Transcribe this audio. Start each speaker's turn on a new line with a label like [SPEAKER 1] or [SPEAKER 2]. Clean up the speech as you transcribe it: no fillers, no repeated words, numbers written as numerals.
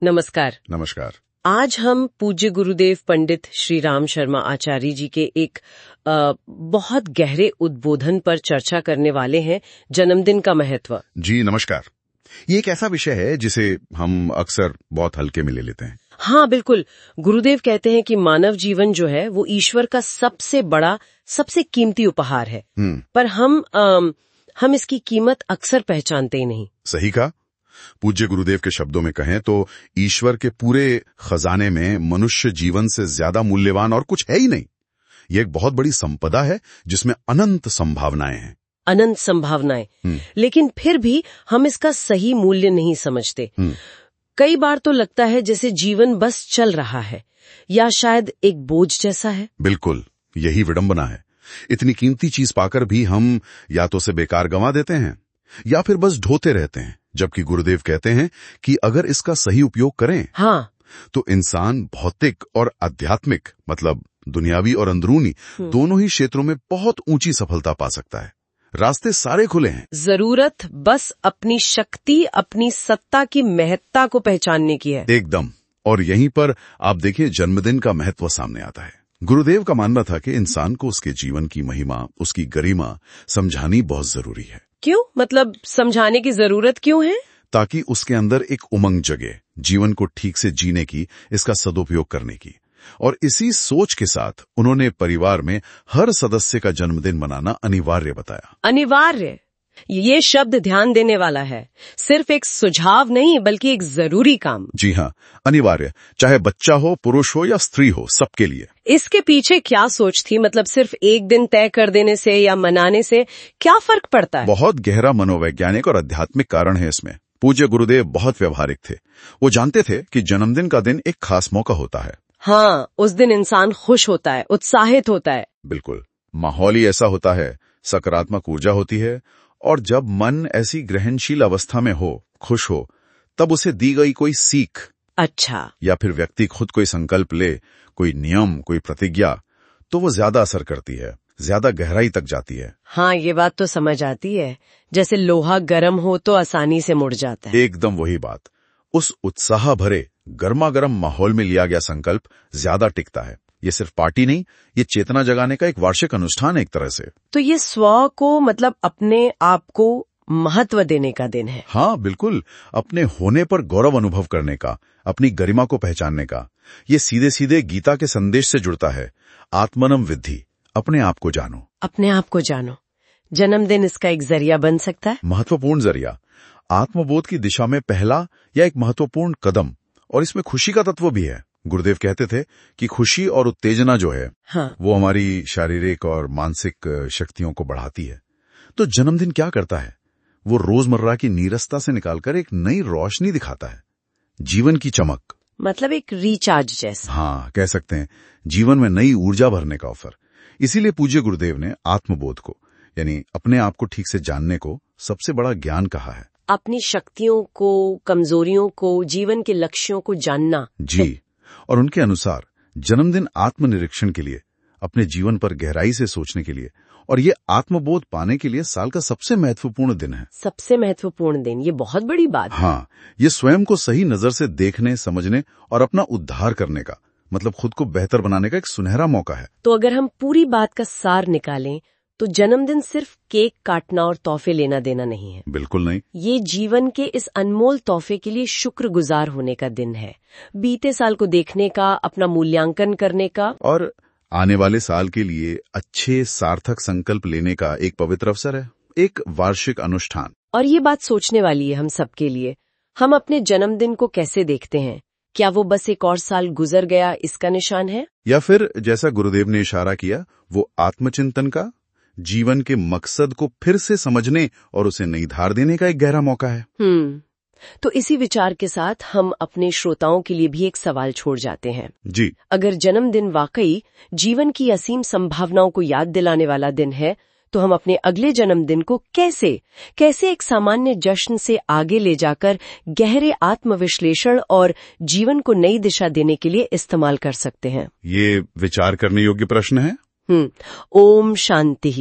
[SPEAKER 1] नमस्कार।
[SPEAKER 2] नमस्कार।
[SPEAKER 1] आज हम पूज्य गुरुदेव पंडित श्री राम शर्मा आचार्य जी के एक बहुत गहरे उद्बोधन पर चर्चा करने वाले हैं, जन्मदिन का महत्व।
[SPEAKER 2] जी नमस्कार। ये एक ऐसा विषय है जिसे हम अक्सर बहुत हल्के में ले लेते हैं।
[SPEAKER 1] हाँ बिल्कुल। गुरुदेव कहते हैं कि मानव जीवन जो है वो ईश्वर का सबसे बड़ा, सबसे कीमती उपहार है। पर हम इसकी कीमत अक्सर पहचानते ही नहीं।
[SPEAKER 2] सही कहा। पूज्य गुरुदेव के शब्दों में कहें तो ईश्वर के पूरे खजाने में मनुष्य जीवन से ज्यादा मूल्यवान और कुछ है ही नहीं। ये एक बहुत बड़ी संपदा है जिसमें अनंत संभावनाएं हैं।
[SPEAKER 1] अनंत संभावनाएं। लेकिन फिर भी हम इसका सही मूल्य नहीं समझते। कई बार तो लगता है जैसे जीवन बस चल रहा है या शायद एक बोझ जैसा है।
[SPEAKER 2] बिल्कुल, यही विडंबना है। इतनी कीमती चीज पाकर भी हम या तो उसे बेकार गंवा देते हैं या फिर बस ढोते रहते हैं, जबकि गुरुदेव कहते हैं कि अगर इसका सही उपयोग करें तो इंसान भौतिक और आध्यात्मिक, मतलब दुनियावी और अंदरूनी, दोनों ही क्षेत्रों में बहुत ऊंची सफलता पा सकता है। रास्ते सारे खुले हैं।
[SPEAKER 1] जरूरत बस अपनी शक्ति, अपनी सत्ता की महत्ता को पहचानने की है।
[SPEAKER 2] एकदम। और यहीं पर आप देखिए जन्मदिन का महत्व सामने आता है। गुरुदेव का मानना था कि इंसान को उसके जीवन की महिमा, उसकी गरिमा समझानी बहुत जरूरी है।
[SPEAKER 1] क्यों? मतलब समझाने की जरूरत क्यों है?
[SPEAKER 2] ताकि उसके अंदर एक उमंग जगे, जीवन को ठीक से जीने की, इसका सदुपयोग करने की। और इसी सोच के साथ उन्होंने परिवार में हर सदस्य का जन्मदिन मनाना अनिवार्य बताया।
[SPEAKER 1] अनिवार्य, ये शब्द ध्यान देने वाला है। सिर्फ एक सुझाव नहीं बल्कि एक जरूरी काम।
[SPEAKER 2] जी हाँ, अनिवार्य। चाहे बच्चा हो, पुरुष हो या स्त्री हो, सबके लिए।
[SPEAKER 1] इसके पीछे क्या सोच थी? मतलब सिर्फ एक दिन तय कर देने से या मनाने से क्या फर्क पड़ता है?
[SPEAKER 2] बहुत गहरा मनोवैज्ञानिक और आध्यात्मिक कारण है इसमें। पूज्य गुरुदेव बहुत व्यवहारिक थे। वो जानते थे कि जन्मदिन का दिन एक खास मौका होता है।
[SPEAKER 1] हाँ, उस दिन इंसान खुश होता है, उत्साहित होता है।
[SPEAKER 2] बिल्कुल, माहौल ही ऐसा होता है, सकारात्मक ऊर्जा होती है। और जब मन ऐसी ग्रहणशील अवस्था में हो, खुश हो, तब उसे दी गई कोई सीख,
[SPEAKER 1] अच्छा,
[SPEAKER 2] या फिर व्यक्ति खुद कोई संकल्प ले, कोई नियम, कोई प्रतिज्ञा, तो वो ज्यादा असर करती है, ज्यादा गहराई तक जाती है।
[SPEAKER 1] हाँ, ये बात तो समझ आती है। जैसे लोहा गर्म हो तो आसानी से मुड़ जाता है।
[SPEAKER 2] एकदम वही बात। उस उत्साह भरे गर्मा गर्म माहौल में लिया गया संकल्प ज्यादा टिकता है। ये सिर्फ पार्टी नहीं, ये चेतना जगाने का एक वार्षिक अनुष्ठान है एक तरह से।
[SPEAKER 1] तो ये स्व को, मतलब अपने आप को महत्व देने का दिन है।
[SPEAKER 2] हाँ बिल्कुल, अपने होने पर गौरव अनुभव करने का, अपनी गरिमा को पहचानने का। ये सीधे सीधे गीता के संदेश से जुड़ता है। आत्मनम विद्धि, अपने आप को जानो।
[SPEAKER 1] अपने आप को जानो। जन्मदिन इसका एक जरिया बन सकता है।
[SPEAKER 2] महत्वपूर्ण जरिया, आत्मबोध की दिशा में पहला या एक महत्वपूर्ण कदम। और इसमें खुशी का तत्व भी है। गुरुदेव कहते थे कि खुशी और उत्तेजना जो है, वो हमारी शारीरिक और मानसिक शक्तियों को बढ़ाती है। तो जन्मदिन क्या करता है? वो रोजमर्रा की नीरसता से निकालकर एक नई रोशनी दिखाता है, जीवन की चमक।
[SPEAKER 1] मतलब एक रिचार्ज जैसा।
[SPEAKER 2] हाँ, कह सकते हैं जीवन में नई ऊर्जा भरने का अवसर। इसीलिए पूज्य गुरुदेव ने आत्मबोध को, यानी अपने आप को ठीक से जानने को, सबसे बड़ा ज्ञान कहा है।
[SPEAKER 1] अपनी शक्तियों को, कमजोरियों को, जीवन के लक्ष्यों को जानना।
[SPEAKER 2] जी। और उनके अनुसार जन्मदिन आत्मनिरीक्षण के लिए, अपने जीवन पर गहराई से सोचने के लिए और ये आत्मबोध पाने के लिए साल का सबसे महत्वपूर्ण दिन है।
[SPEAKER 1] सबसे महत्वपूर्ण दिन, ये बहुत बड़ी बात है।
[SPEAKER 2] हाँ, ये स्वयं को सही नजर से देखने, समझने और अपना उद्धार करने का, मतलब खुद को बेहतर बनाने का एक सुनहरा मौका है।
[SPEAKER 1] तो अगर हम पूरी बात का सार निकालें तो जन्मदिन सिर्फ केक काटना और तोहफे लेना देना नहीं है।
[SPEAKER 2] बिल्कुल नहीं।
[SPEAKER 1] ये जीवन के इस अनमोल तोहफे के लिए शुक्रगुजार होने का दिन है। बीते साल को देखने का, अपना मूल्यांकन करने का
[SPEAKER 2] और आने वाले साल के लिए अच्छे सार्थक संकल्प लेने का एक पवित्र अवसर है, एक वार्षिक अनुष्ठान।
[SPEAKER 1] और ये बात सोचने वाली है हम सबके लिए। हम अपने जन्मदिन को कैसे देखते हैं? क्या वो बस एक और साल गुजर गया इसका निशान है,
[SPEAKER 2] या फिर जैसा गुरुदेव ने इशारा किया, वो आत्मचिंतन का, जीवन के मकसद को फिर से समझने और उसे नई धार देने का एक गहरा मौका है।
[SPEAKER 1] तो इसी विचार के साथ हम अपने श्रोताओं के लिए भी एक सवाल छोड़ जाते हैं।
[SPEAKER 2] जी।
[SPEAKER 1] अगर जन्मदिन वाकई जीवन की असीम संभावनाओं को याद दिलाने वाला दिन है, तो हम अपने अगले जन्मदिन को कैसे एक सामान्य जश्न से आगे ले जाकर गहरे आत्मविश्लेषण और जीवन को नई दिशा देने के लिए इस्तेमाल कर सकते हैं?
[SPEAKER 2] ये विचार करने योग्य प्रश्न है।
[SPEAKER 1] ओम शांति।